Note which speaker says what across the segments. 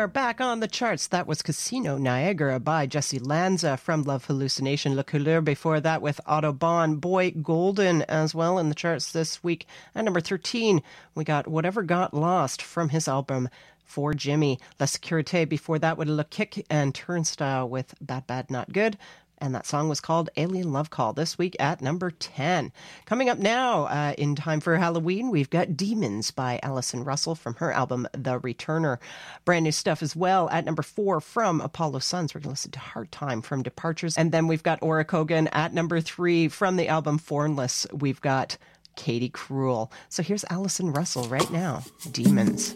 Speaker 1: back on the charts. That was Casino Niagara by Jesse Lanza from Love Hallucination. Le Couleur before that with Autobahn. Boy Golden as well in the charts this week. At number 13, we got Whatever Got Lost from his album For Jimmy. La Sécurité before that with Le Kick and Turnstile with Bad Bad Not Good. And that song was called Alien Love Call this week at number 10. Coming up now, in time for Halloween, we've got Demons by Alison Russell from her album The Returner. Brand new stuff as well at number 4 from Apollo Suns. We're going to listen to Hard Time from Departures. And then we've got Aura Kogan at number 3 from the album Formless. We've got Katie Cruel. So here's Alison Russell right now, Demons.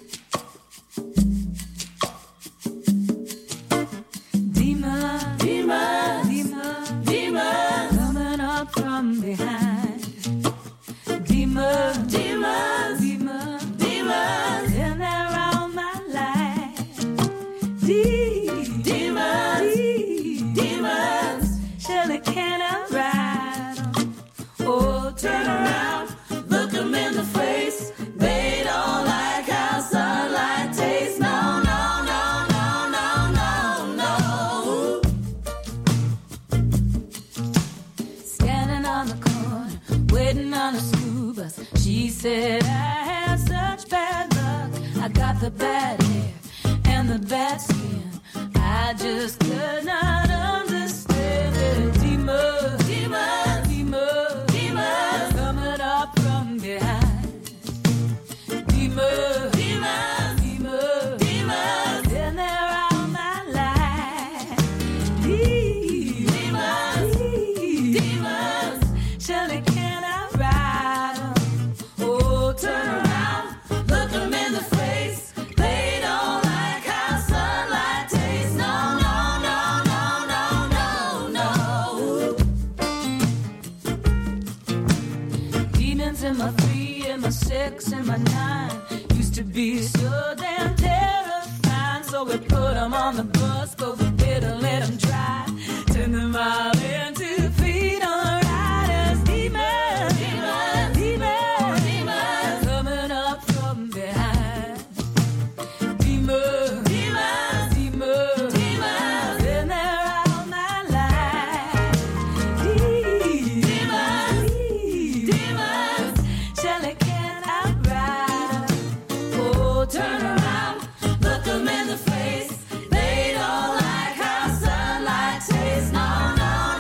Speaker 2: Coming up from behind. Demons, demons, demons, demons, and they're around my life. Demons, demons, surely can I ride 'em? Oh, turn around, look 'em in the face. They don't like how sunlight tastes. No, no, no, no, no, no, no. Standing on the corner, waiting on a school bus. She said, I have such bad luck. I got the bad hair and the bad skin. I just could not understand it. Demons, demons, demons, demons, coming up from behind. Demons, demons, demons, demons, and they're all my life. Demons, demons, surely can I ride 'em? Oh, turn around, look 'em in the face. They don't like how sunlight tastes. No, no, no, no, no, no, no. Demons in my 3, in my 6, in my 9 used to be so damn terrifying. So we put 'em on the bus, go for bit and let 'em drive. Turn them all into feet on riders. Demons, demons, demons, demons, coming up from behind. Demons, demons, demons, demons, and they're all my life. Demons, demons, surely can I ride 'em? Oh, turn around, look 'em in the face. They don't like how sunlight tastes. No, no,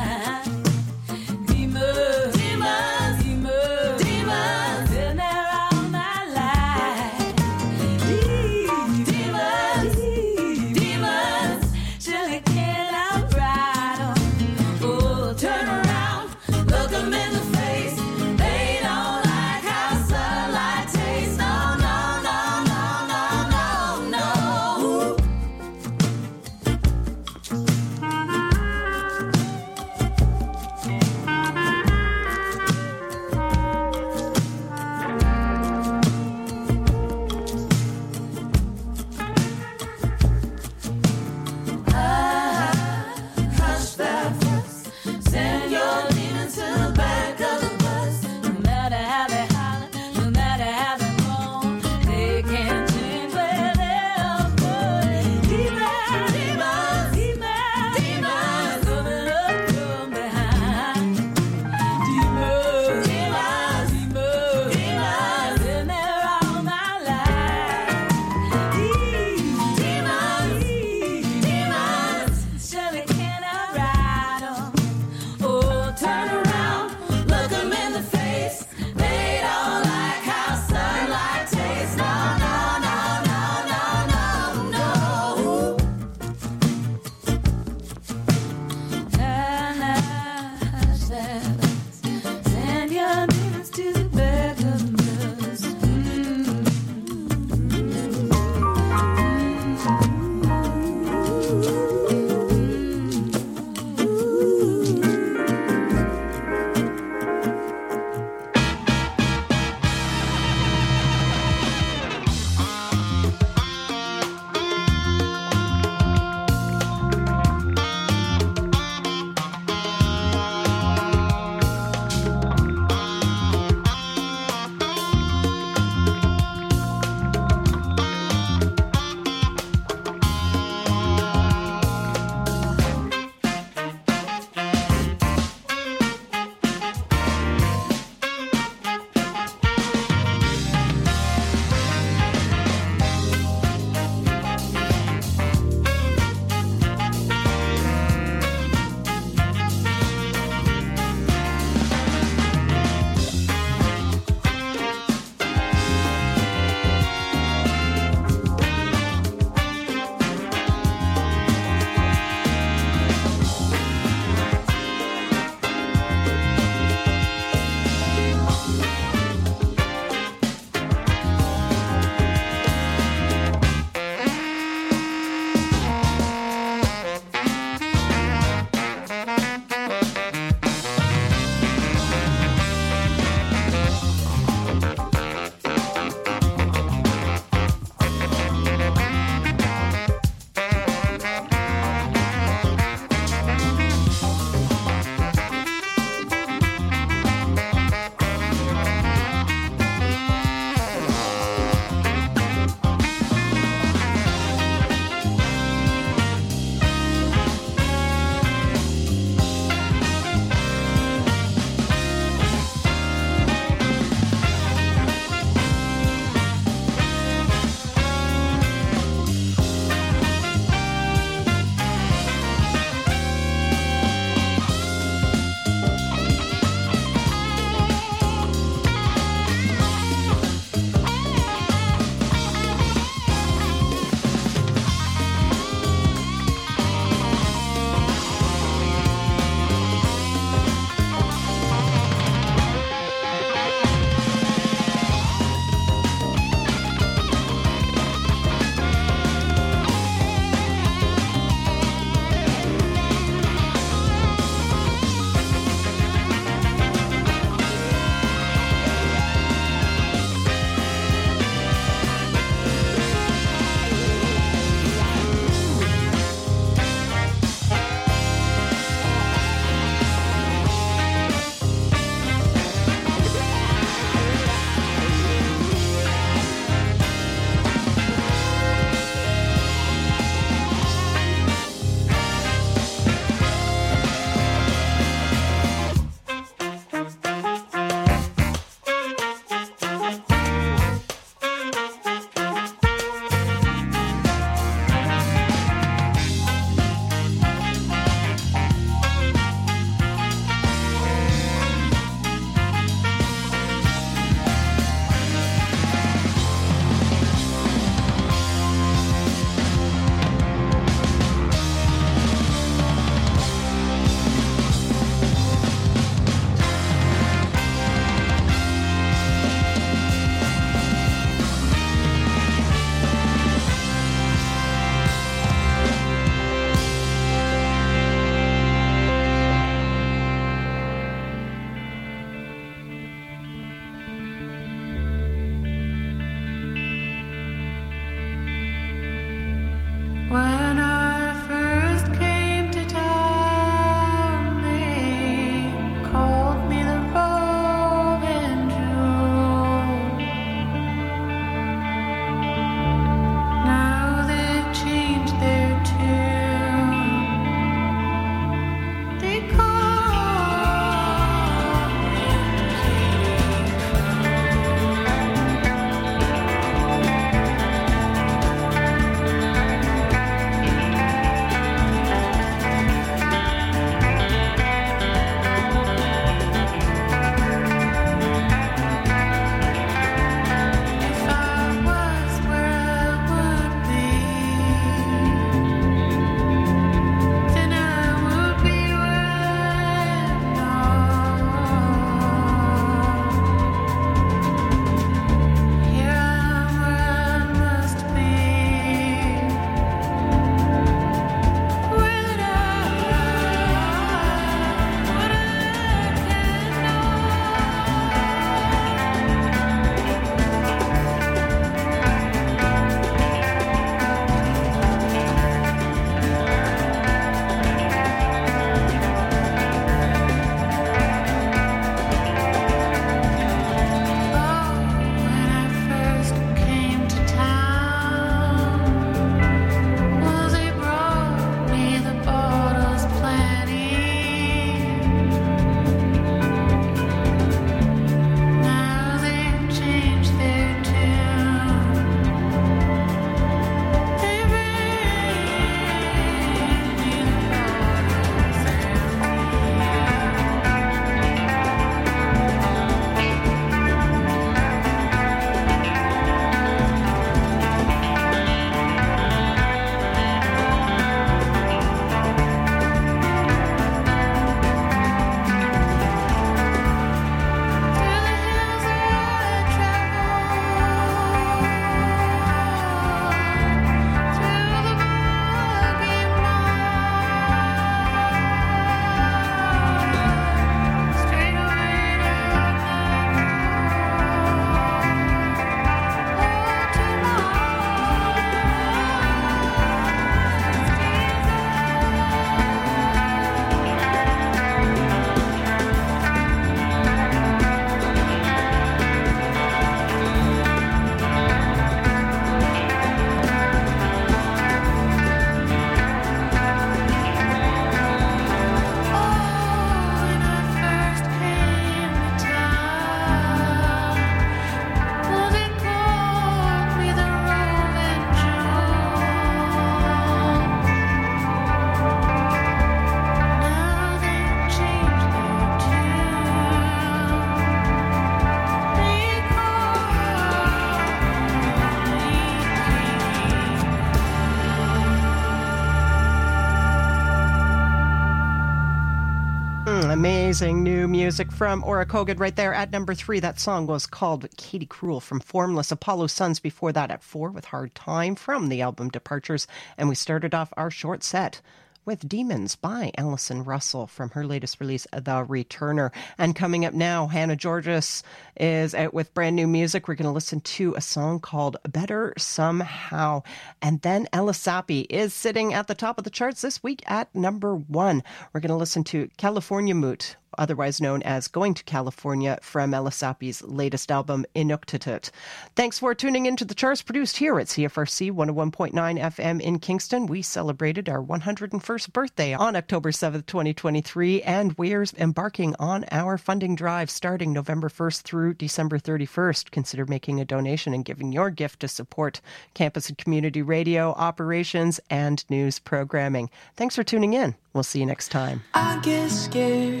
Speaker 1: Amazing new music from Ora Kogan right there at number 3. That song was called Katie Cruel from Formless. Apollo Suns before that at 4 with Hard Time from the album Departures. And we started off our short set with Demons by Alison Russell from her latest release, The Returner. And coming up now, Hannah Georges is out with brand new music. We're going to listen to a song called Better Somehow. And then Ella Sappi is sitting at the top of the charts this week at number 1. We're going to listen to California Moot, otherwise known as Going to California, from Ella Sappi's latest album, Inuktitut. Thanks for tuning into the charts produced here at CFRC 101.9 FM in Kingston. We celebrated our 101st birthday on October 7th, 2023, and we're embarking on our funding drive starting November 1st through December 31st. Consider making a donation and giving your gift to support campus and community radio operations and news programming. Thanks for tuning in. We'll see you next time.
Speaker 3: I get scared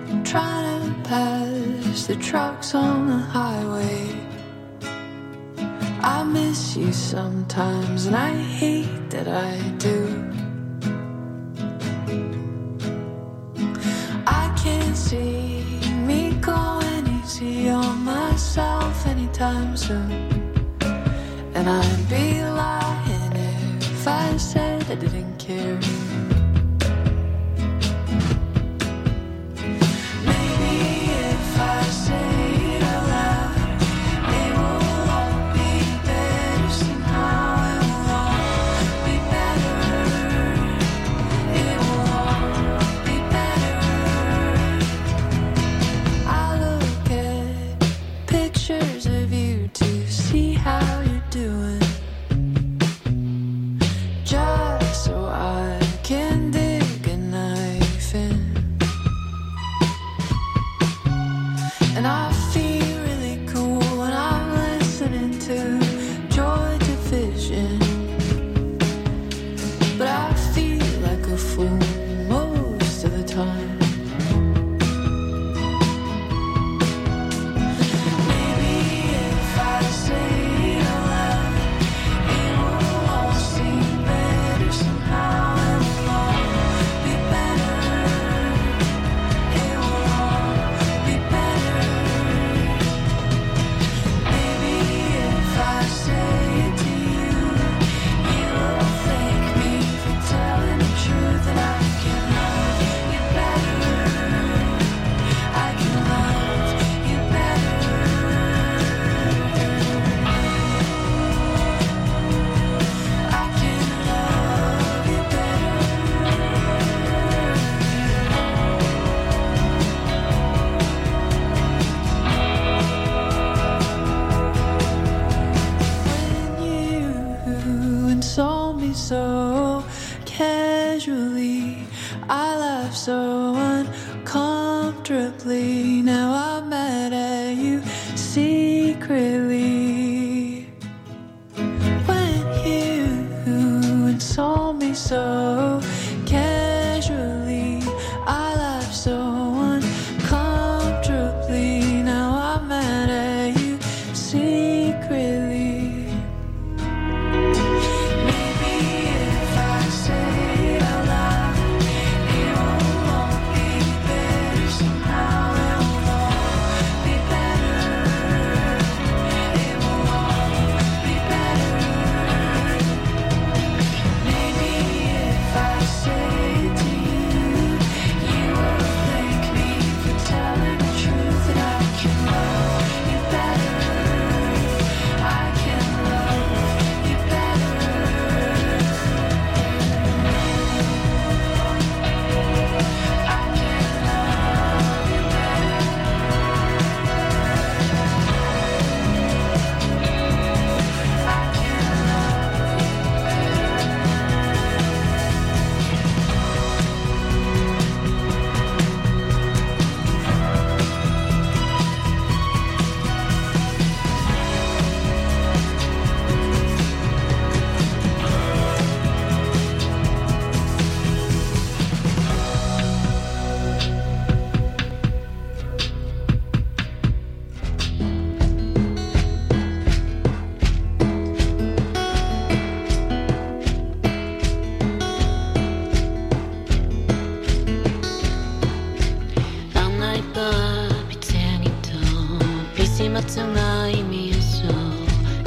Speaker 3: trying to pass the trucks on the highway. I miss you sometimes and I hate that I do. I can't see me going easy on myself anytime soon, and I'd be lying if I said I didn't care. Better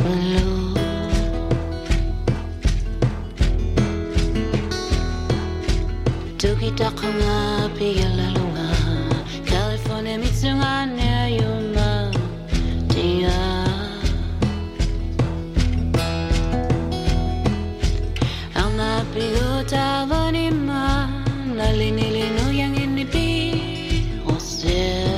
Speaker 3: Takanga pigalalunga California mitsungane yuma dia Ama pigota vanima nalinilinu yang ini bi ose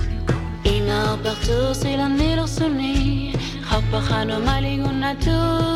Speaker 3: Partout c'est la nilo suni Hapahano maligun na tu